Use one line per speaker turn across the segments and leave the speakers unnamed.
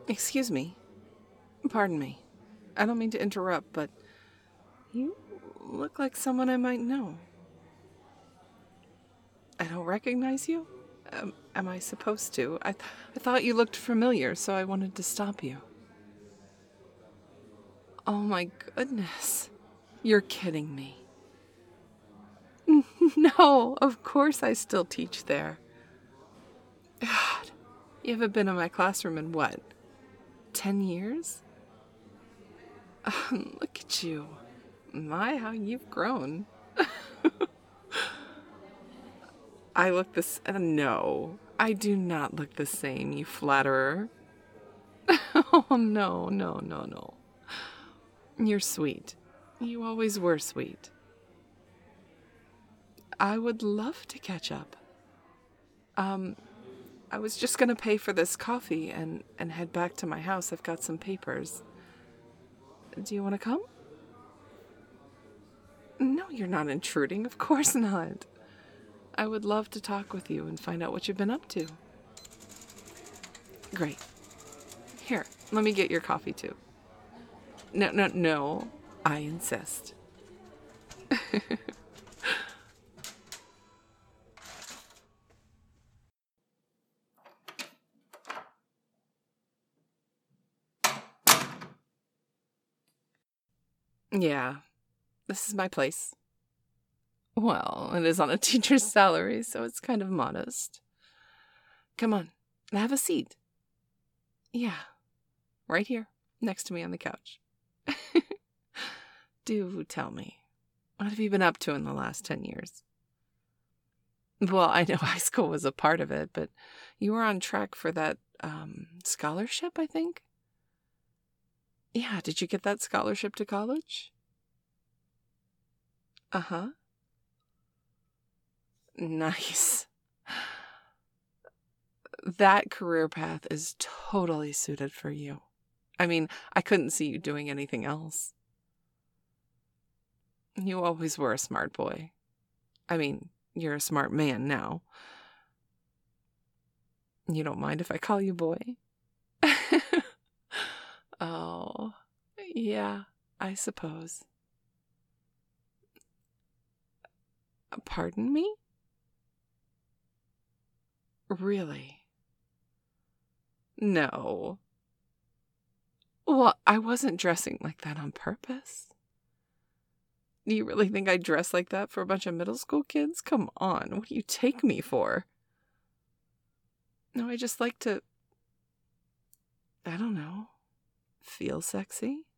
Excuse me. Pardon me. I don't mean to interrupt, but you look like someone I might know. I don't recognize you? Am I supposed to? I thought you looked familiar, so I wanted to stop you. Oh my goodness. You're kidding me. No, of course I still teach there. God, you haven't been in my classroom in what, 10 years? Look at you. My, how you've grown. I look this. No, I do not look the same, you flatterer. Oh, no, no, no, no. You're sweet. You always were sweet. I would love to catch up. I was just gonna pay for this coffee and head back to my house. I've got some papers. Do you want to come? No, you're not intruding. Of course not. I would love to talk with you and find out what you've been up to. Great. Here, let me get your coffee too. No, no, no. I insist. Yeah, this is my place. Well, it is on a teacher's salary, so it's kind of modest. Come on, have a seat. Yeah, right here, next to me on the couch. Do tell me, what have you been up to in the last 10 years? Well, I know high school was a part of it, but you were on track for that scholarship, I think? Yeah, did you get that scholarship to college? Uh-huh. Nice. That career path is totally suited for you. I mean, I couldn't see you doing anything else. You always were a smart boy. I mean, you're a smart man now. You don't mind if I call you boy? Oh, yeah, I suppose. Pardon me? Really? No. Well, I wasn't dressing like that on purpose. Do you really think I dress like that for a bunch of middle school kids? Come on, what do you take me for? No, I just like to, I don't know, feel sexy?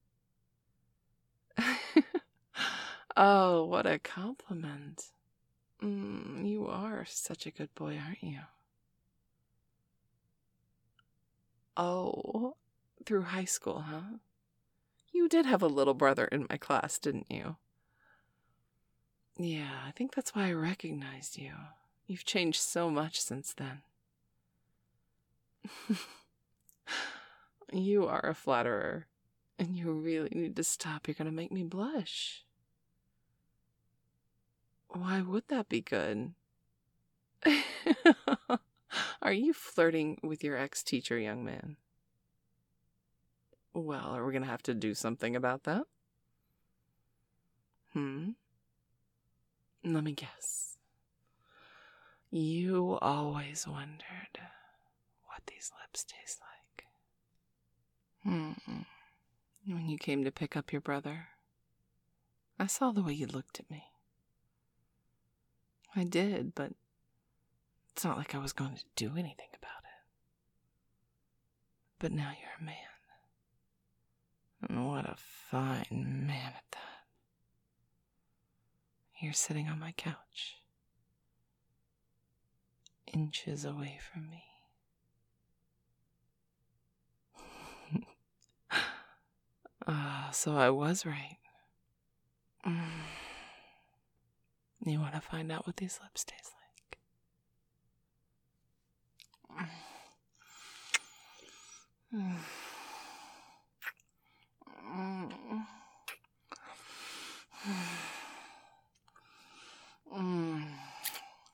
Oh, what a compliment. You are such a good boy, aren't you? Oh, through high school, huh? You did have a little brother in my class, didn't you? Yeah, I think that's why I recognized you. You've changed so much since then. You are a flatterer, and you really need to stop. You're gonna make me blush. Why would that be good? Are you flirting with your ex-teacher, young man? Well, are we gonna have to do something about that? Let me guess. You always wondered what these lips taste like. When you came to pick up your brother, I saw the way you looked at me. I did, but it's not like I was going to do anything about it. But now you're a man. And what a fine man at that. You're sitting on my couch, inches away from me. So I was right. You want to find out what these lips taste like?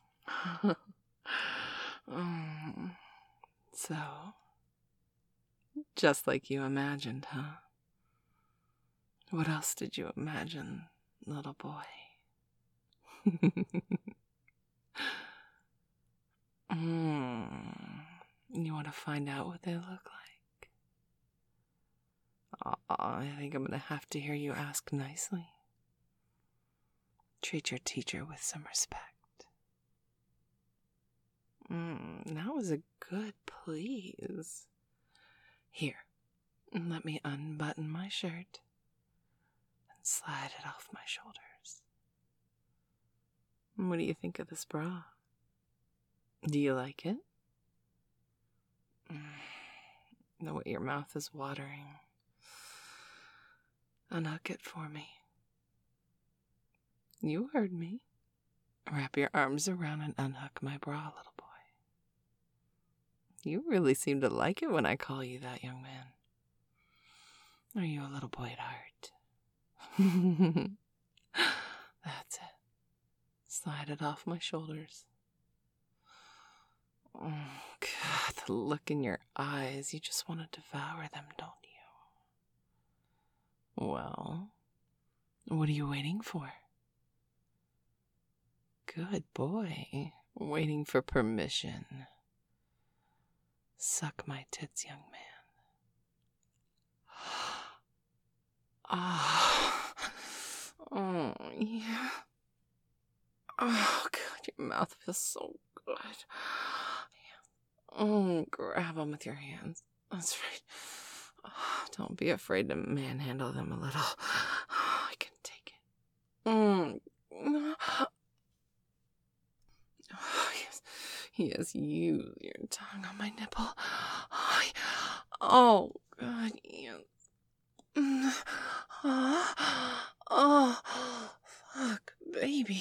So, Just like you imagined, huh? What else did you imagine, little boy? You want to find out what they look like? I think I'm going to have to hear you ask nicely. Treat your teacher with some respect. That was a good please. Here, let me unbutton my shirt and slide it off my shoulders. What do you think of this bra? Do you like it? The way your mouth is watering. Unhook it for me. You heard me. Wrap your arms around and unhook my bra, little boy. You really seem to like it when I call you that, young man. Are you a little boy at heart? That's it. Slide it off my shoulders. Oh, God, the look in your eyes. You just want to devour them, don't you? Well, what are you waiting for? Good boy. Waiting for permission. Suck my tits, young man. Oh, yeah. Oh, God, your mouth feels so good. Grab them with your hands. That's right. Don't be afraid to manhandle them a little. I can take it. Yes. Yes, use your tongue on my nipple. Oh, God, yes. Oh, fuck, baby.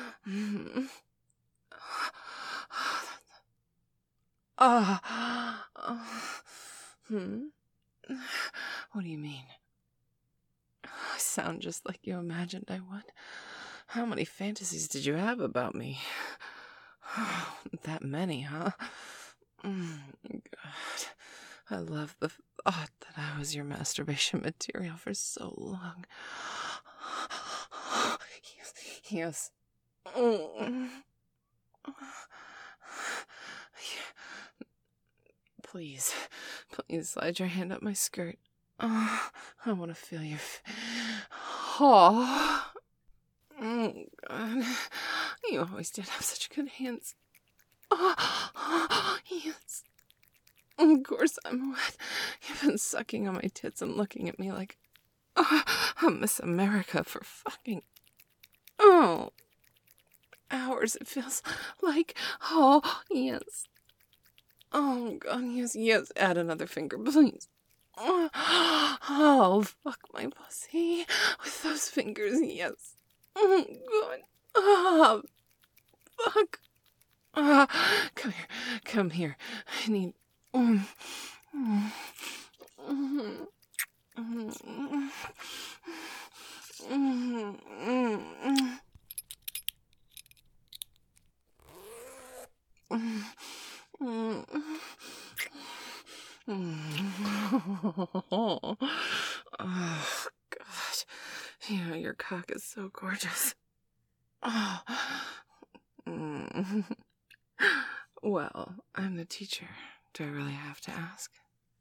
What do you mean? I sound just like you imagined I would. How many fantasies did you have about me? That many, huh? God, I love the thought that I was your masturbation material for so long. Yes. Please slide your hand up my skirt. I want to feel your God. You always did have such good hands. Yes. Of course I'm wet. You've been sucking on my tits and looking at me like I'm Miss America for fucking hours. It feels like, yes. Oh, God, yes. Add another finger, please. Oh, fuck my pussy with those fingers, yes. Oh, God. Oh, fuck. Come here. I need. Oh, God. Yeah, your cock is so gorgeous. Oh. Well, I'm the teacher. Do I really have to ask?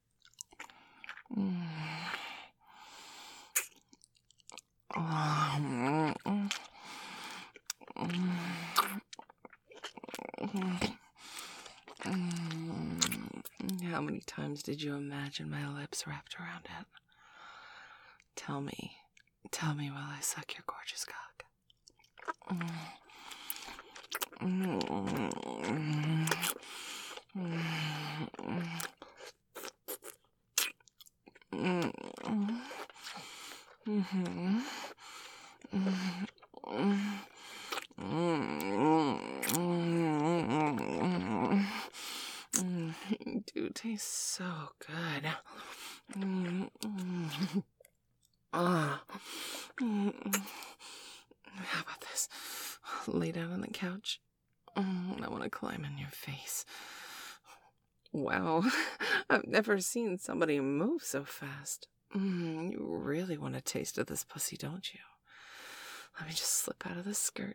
How many times did you imagine my lips wrapped around it? Tell me while I suck your gorgeous cock. You do taste so good. How about this? Lay down on the couch. I want to climb in your face. Wow, I've never seen somebody move so fast. You really want a taste of this pussy, don't you? Let me just slip out of this skirt.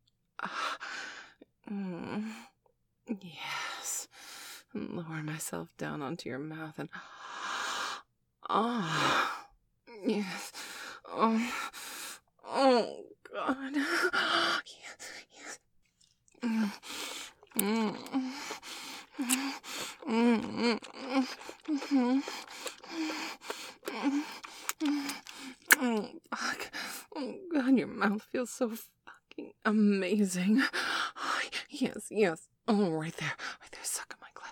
Yes. And lower myself down onto your mouth and... Yes. Oh, God. Yes. Oh, fuck. Oh, God, your mouth feels so fucking amazing. Yes. Oh, right there. Suck on my clit.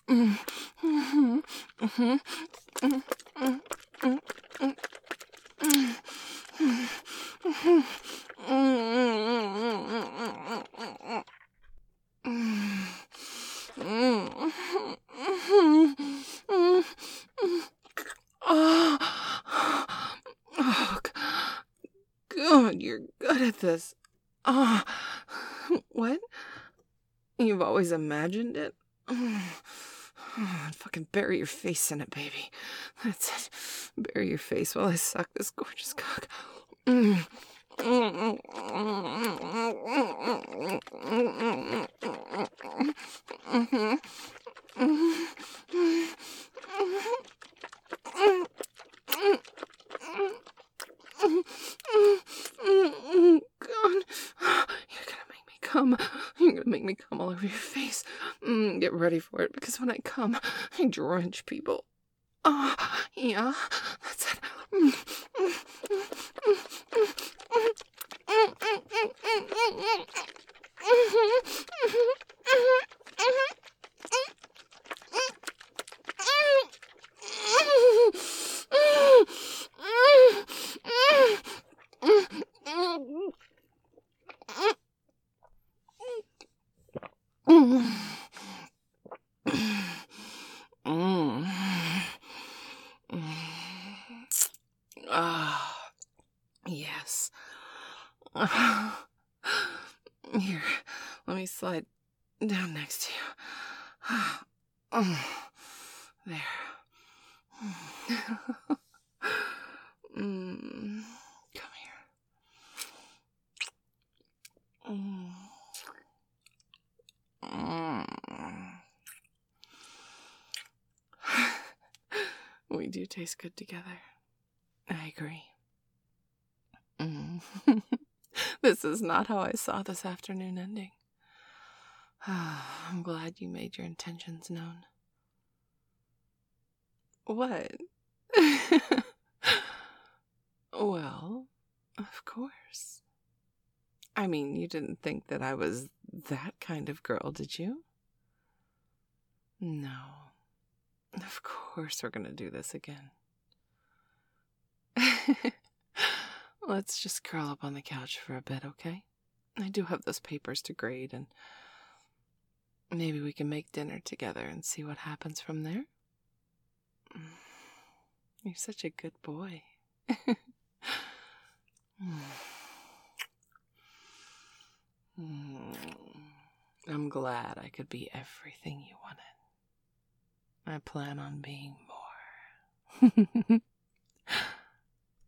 Oh, good. You're good at this. What? You've always imagined it? Fucking bury your face in it, baby. That's it. Bury your face while I suck this gorgeous cock. God, you're gonna make me come all over your face. Get ready for it, because when I come, I drench people. Yeah, that's it. Yes. Here, let me slide down next to you. There. Come here. We do taste good together. I agree. This is not how I saw this afternoon ending. I'm glad you made your intentions known. What? Well, of course. I mean, you didn't think that I was that kind of girl, did you? No. Of course we're gonna do this again. Let's just curl up on the couch for a bit, okay? I do have those papers to grade, and maybe we can make dinner together and see what happens from there. You're such a good boy. I'm glad I could be everything you wanted. I plan on being more.